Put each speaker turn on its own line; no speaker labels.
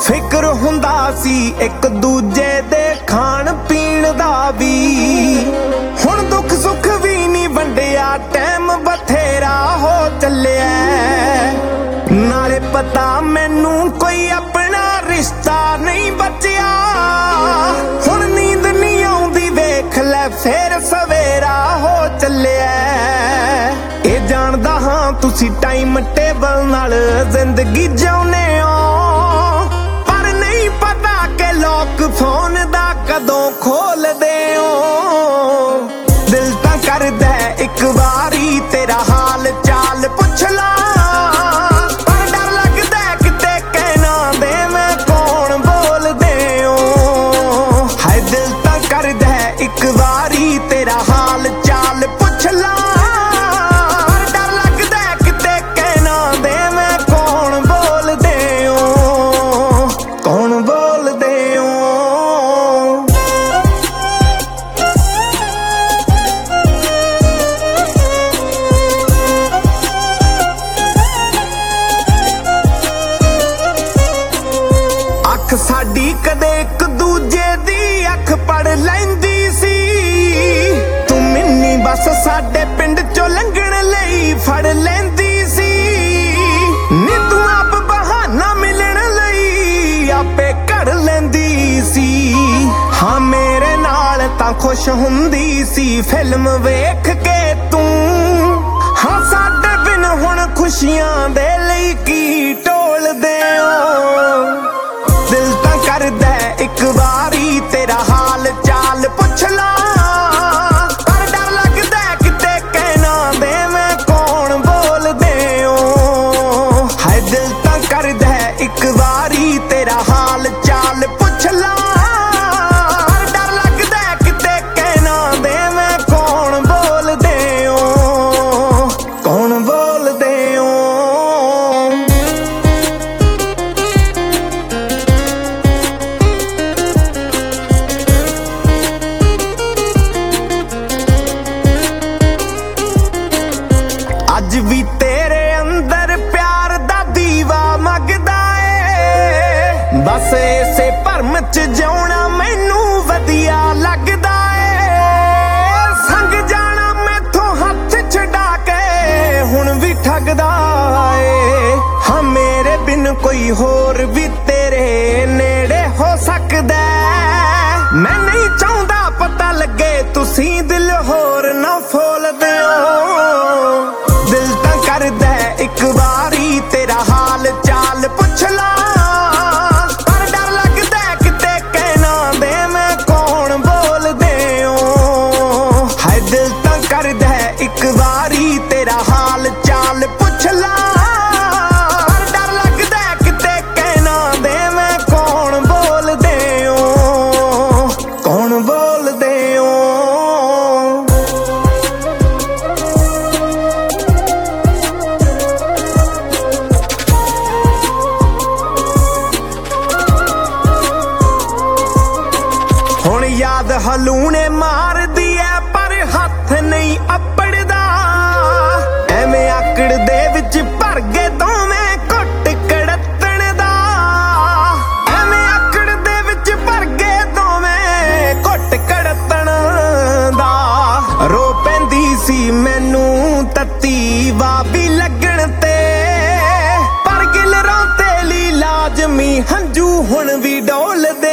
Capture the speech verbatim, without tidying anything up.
ਫਿਕਰ ਹੁੰਦਾ ਸੀ ਇੱਕ ਦੂਜੇ ਦੇ ਖਾਣ ਪੀਣ ਦਾ ਵੀ। ਹੁਣ ਦੁੱਖ ਸੁੱਖ ਵੀ ਨਹੀਂ ਵੰਡਿਆ, ਟਾਈਮ ਬਥੇਰਾ ਹੋ ਚੱਲਿਆ। ਨਾਲੇ ਪਤਾ ਮੈਨੂੰ ਕੋਈ ਆਪਣਾ ਰਿਸ਼ਤਾ ਨਹੀਂ ਬਚਿਆ। ਹੁਣ ਨੀਂਦ ਨਹੀਂ ਆਉਂਦੀ ਵੇਖ ਲੈ ਫੇਰ ਸਵੇਰਾ ਹੋ ਚੱਲਿਆ। ਇਹ ਜਾਣਦਾ ਹਾਂ ਤੁਸੀਂ ਟਾਈਮ ਟੇਬਲ ਨਾਲ ਜ਼ਿੰਦਗੀ ਜਿਉਂਦੇ ਹੋ, ਪਰ ਨਹੀਂ ਪਤਾ ਕਿ ਲੋਕ ਫੋਨ ਦਾ ਕਦੋਂ ਖੋਲਦੇ ਹੋ। ਦਿਲ ਤਾਂ ਕਰਦਾ ਇੱਕ ਵਾਰੀ ਤੇਰਾ ਹਾਲ ਚਾਲ ਪੁੱਛ ਲਾ, ਪਰ ਡਰ ਲੱਗਦਾ ਕਿਤੇ ਕਹਿਣਾ ਦੇਵੇਂ ਕੌਣ ਬੋਲਦੇ ਹੋ। ਹਾਏ ਦਿਲ ਤਾਂ ਕਰਦਾ ਇੱਕ ਵਾਰੀ ਤੇਰਾ ਹਾਲ ਚਾਲ ਪੁੱਛ ਲਾ, ਡਰ ਲੱਗਦਾ ਕਿਤੇ ਕਹਿਣਾ ਦੇਵੇਂ ਕੌਣ ਬੋਲਦੇ ਹੋ, ਕੌਣ ਬੋਲਦੇ ਹੋ। ਅੱਖ ਸਾਡੀ ਕਦੇ ਇੱਕ ਦੂਜੇ ਦੀ ਅੱਖ ਪੜ ਲੈਂਦੀ ਸੀ। ਤੂੰ ਮਿੰਨੀ ਬਸ ਸਾਡੇ ਪਿੰਡ ਚੋਂ ਲੰਘਣ ਲਈ ਫੜ ਲੈਂਦੀ ਸੀ। ਨੀ ਤੂੰ ਆਪ ਬਹਾਨਾ ਮਿਲਣ ਲਈ ਆਪੇ ਘੜ ਲੈਂਦੀ ਸੀ। ਹਾਂ ਮੇਰੇ ਨਾਲ ਤਾਂ ਖੁਸ਼ ਹੁੰਦੀ ਸੀ ਫਿਲਮ ਵੇਖ ਕੇ ਤੂੰ। ਹਾਂ ਸਾਡੇ ਬਿਨ ਹੁਣ ਖੁਸ਼ੀਆਂ ਦੇ ਲਈ ਕੀ ਢੋਲਦੇ ਹੋ। ਦਿਲ ਤਾਂ ਕਰਦਾ ਇੱਕ ਵਾਰੀ ਤੇਰਾ ਹਾਲ ਚਾਲ ਪੁੱਛ ਲਾ, ਪਰ ਡਰ ਲੱਗਦਾ ਕਿਤੇ ਕਹਿਣਾ ਦੇਵੇਂ ਕੌਣ ਬੋਲਦੇ ਹੋ। ਹਾਏ ਦਿਲ ਤਾਂ ਕਰਦਾ ਇੱਕ ਵਾਰੀ ਤੇਰਾ ਹਾਲ ਚਾਲ ਪੁੱਛ ਲਾ, ਡਰ ਲੱਗਦਾ ਕਿਤੇ ਕਹਿਣਾ ਦੇਵੇਂ ਕੌਣ ਬੋਲਦੇ ਹੋ, ਕੌਣ ਬੋਲਦੇ ਹੋ। ਅੱਜ ਵੀ ਤੇਰੇ ਅੰਦਰ ਪਿਆਰ ਦਾ ਦੀਵਾ ਮਗਦਾ ਏ। ਬਸ ਇਸੇ ਭਰਮ ਚ ਜਿਉਣਾ ਮੈਨੂੰ ਵਧੀਆ ਲੱਗਦਾ ਏ। ਸੰਗ ਜਾਣਾ ਮੈਥੋਂ ਹੱਥ ਛਡਾ ਕੇ ਹੁਣ ਵੀ ਠੱਗਦਾ ਏ। ਹਾਂ ਮੇਰੇ ਬਿਨ ਕੋਈ ਹੋਰ ਵੀ ਤੇਰੇ ਨੇੜੇ ਹੋ ਸਕਦਾ। ਮੈਂ ਨਹੀਂ ਚਾਹੁੰਦਾ ਪਤਾ ਲੱਗੇ ਤੁਸੀਂ ਦਿਲ ਹੋਰ ਨਾ ਫੋਲਦੇ ਹੋ। ਦਿਲ ਤਾਂ ਕਰਦਾ ਇੱਕ ਵਾਰੀ ਤੇਰਾ ਹਾਲ ਚਾਲ ਪੁੱਛ ਲਾ, ਪਰ ਡਰ ਲੱਗਦਾ ਕਿਤੇ ਕਹਿਣਾ ਦੇਵੇਂ ਕੌਣ ਬੋਲਦੇ ਹੋ। ਹਾਏ ਦਿਲ ਤਾਂ ਕਰਦਾ ਇੱਕ ਵਾਰੀ ਤੇਰਾ ਹਾਲ ਚਾਲ ਪੁੱਛ ਲਾ, ਪਰ ਡਰ ਲੱਗਦਾ ਕਿਤੇ ਕਹਿਣਾ ਦੇਵੇਂ ਕੌਣ ਬੋਲਦੇ ਹੋ, ਕੌਣ ਬੋਲਦੇ ਹੋ। ਹੁਣ ਯਾਦ ਹਲੂਣੇ ਮਾਰਦੀ ਐ ਪਰ ਹੱਥ ਨਹੀਂ ਅੱਪੜਦਾ। ਐਵੇਂ ਆਕੜ ਦੇ ਵਿੱਚ ਭਰ ਗਏ ਦੋਵੇਂ ਘੁੱਟ ਕੜੱਤਣ ਦਾ। ਐਵੇਂ ਆਕੜ ਦੇ ਵਿੱਚ ਭਰ ਗਏ ਦੋਵੇਂ ਘੁੱਟ ਕੜੱਤਣ ਦਾ। ਰੋ ਪੈਂਦੀ ਸੀ ਮੈਨੂੰ ਤੱਤੀ ਵਾਬੀ ਲੱਗਣ ਤੇ, ਪਰ ਗਿਲਰਾਂ ਤੇ ਲਈ ਲਾਜ਼ਮੀ ਹੰਝੂ ਹੁਣ ਵੀ ਡੋਲਦੇ